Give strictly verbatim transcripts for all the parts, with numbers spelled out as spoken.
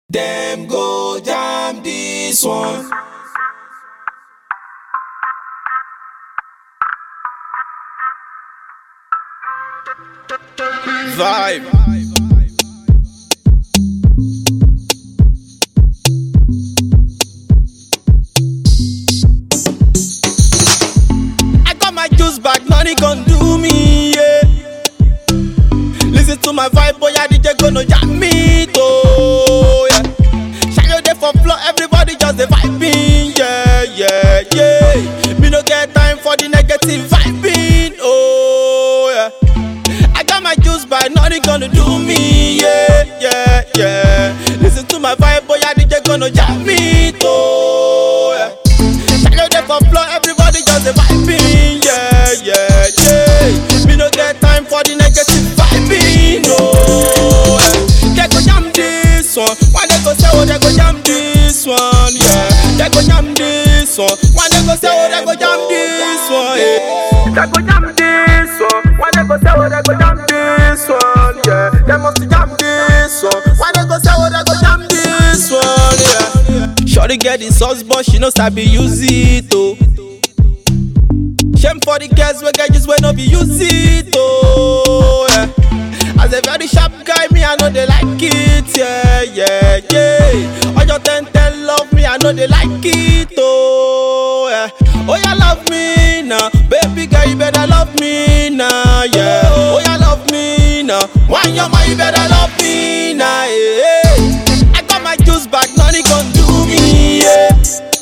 Dem go jam this one. Vibe. I got my juice back, nothing gon' do me, yeah. Listen to my vibe, boy, I D J gonna jam me, though, yeah. Shine there for floor, everybody just the vibing, yeah, yeah, yeah. Me no get time for the negative vibing, oh, yeah. I got my juice back, nothing gonna do me, yeah, yeah, yeah. Listen to my vibe, boy, I D J gonna jam me, though, yeah. Shine there for floor, everybody just the vibing, yeah, yeah, yeah. Me no get time for the negative vibing, no. They go jam this one, why they go say oh they go jam this one, yeah. They go jam this one, why they go say oh they go jam this one, yeah. They go jam this one, why they go say oh they go jam this one, yeah. They must jam this one, why they go say oh they go jam this one, yeah. Shorty get the sauce but she no sabi use it, oh. Shame for the girls we get just when no be use it, oh, yeah. As a very sharp guy, me I know they like it, yeah, yeah, yeah. All your ten ten love me, I know they like it, oh, yeah. Oh, you love me now, baby girl, you better love me now, yeah. Oh, you love me now, why your man, you better love me now, yeah. I got my juice back, nothing gon' do me, yeah.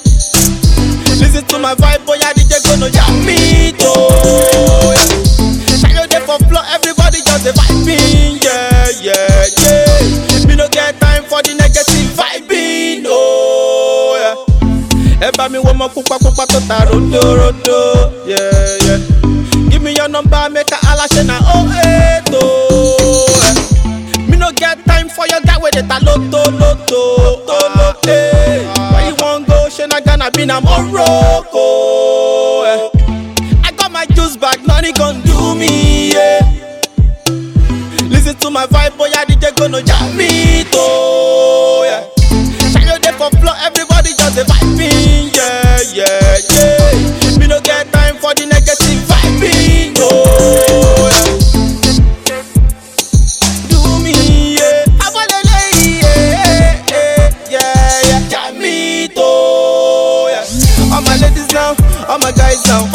Listen to my vibe, boy, I D J gonna jam me, though, yeah. Shine there for floor, everybody just the vibing, yeah, yeah, yeah. Me no get time for the negative vibing, oh, yeah. Eba me woman kupa kupa tota rodo rodo, yeah, yeah. Give me your number, make a alashe na oh eight, oh, yeah. Me no get time for your guy with the loto loto, loto, hey. Where you want go, Shena Ghana, be na Morocco, yeah. I got my juice back, nothing gon' do me, yeah. Listen to my vibe, boy, I D J gonna jam me, though, yeah. Shine there for floor, everybody just the vibing, yeah, yeah, yeah. Me no get time for the negative vibing, oh, yeah. Do me, yeah. I wanna lay, yeah, yeah, yeah, yeah. Jam me, though, yeah. All my ladies now, all my guys now.